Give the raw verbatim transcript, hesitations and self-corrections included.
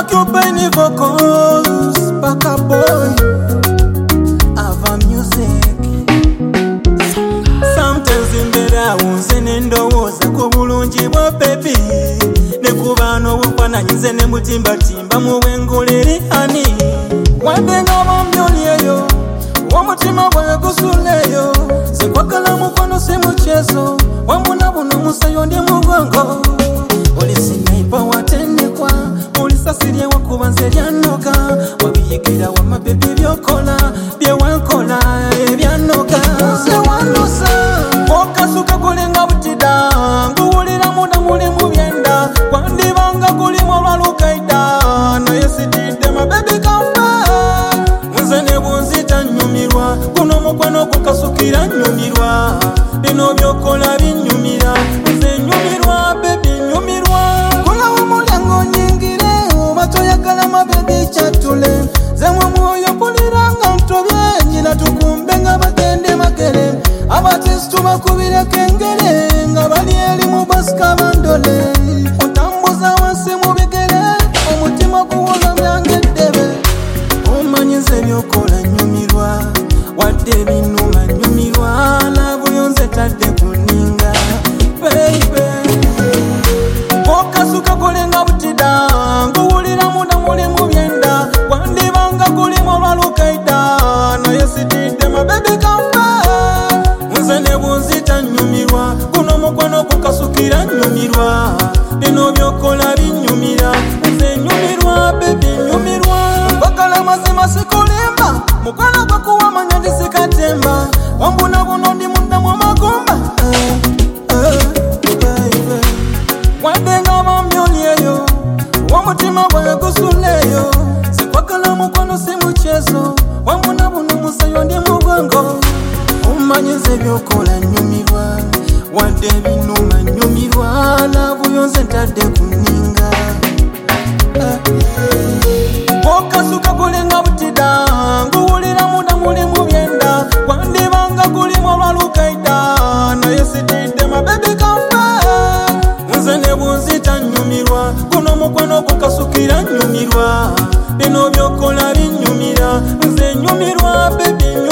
Occupying vocals, Baka boy, Ava music. Sometimes in bed unze nendowoza ku bulungi bwa baby, ne kuba n'obufaananyize ne mutimbatimba mu bwenguliri ani. Wadde nga bambyolyeyo omutima gwe gusuleyo, nze kwagala mukono si muchezo, wamuna buno musayo ndi mugongo. Oli sniper watendekwa, oli sasirye wakuba nze lyanoka, wabiyigira wama baby byokola bye wankola ebyanoka. Nze wandosa okasuka kulinga butida, nguwulira munda muli mu byenda, kwandibanga kulimu olwalukaida, naye sitidde ma baby kafa. Nze ne bunzita nnyumirwa, kuno mukwano gukasukira nnyumirwa, bino byokola binyumira, nze nyumirwa baby nyumirwa. Kulawo mulyango nyingire, oba toyagala ma baby chatule, zemwe mwoyo puliranga ntobye, nyina tukumbe nga bagende magere, abatestu bakubire kengere, nga bali eri mu basika bandole, otambuza wansi mu bigere, omutima guwola byange ddebe. Omanyi nze byokola nyumirwa, wadde binuma nyumirwa, labuyo nze tadde kuninga baby. Okasuka kulinga butida, nguwulira munda muli mu byenda, wandibanga kulimu olwalukaida, naye sitidde ma baby kafa. Nze ne bunzita nnyumirwa, kuno mukwano gukasukira nnyumirwa, bino byokola binyumira, nze nyumirwa baby nyumirwa. Bakala mazima sikulimba, mukwano gwakuwa manya ndisikatemba, wambuna buno ndi munda mu magumba. Wadde nga bambyolyeyo omutima gwe gusuleyo, sikwagala mukwano si muchezo, wambuna buno musayo ndi mugongo. Omanyi nze byokola nyumirwa, wadde binuma nyumirwa, labuyo nze ntadde kuninga. Okasuka kulinga butida, nguwulira munda muli mu byenda, kwandibanga kulimu olwalukaida, naye sitidde ma baby kafa. Nze ne bunzita nnyumirwa, kuno mukwano gukasukira nnyumirwa, bino byokola binyumira, nze nyumirwa baby